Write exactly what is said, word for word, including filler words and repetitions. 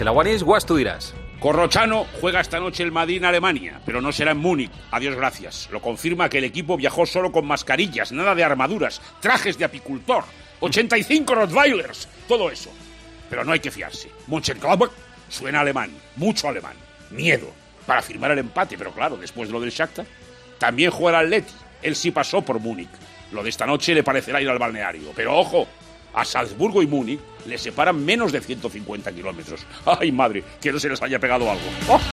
El aguanís, guas tú dirás. Corrochano juega esta noche el Madrid en Alemania, pero no será en Múnich. Adiós, gracias. Lo confirma que el equipo viajó solo con mascarillas, nada de armaduras, trajes de apicultor, ochenta y cinco Rottweilers, todo eso. Pero no hay que fiarse. Mönchengladbach suena alemán, mucho alemán. Miedo para firmar el empate, pero claro, después de lo del Shakhtar. También juega el Atleti. Él sí pasó por Múnich. Lo de esta noche le parecerá ir al balneario. Pero ojo, a Salzburgo y Múnich le separan menos de ciento cincuenta kilómetros. ¡Ay, madre! Que no se les haya pegado algo. ¡Oh!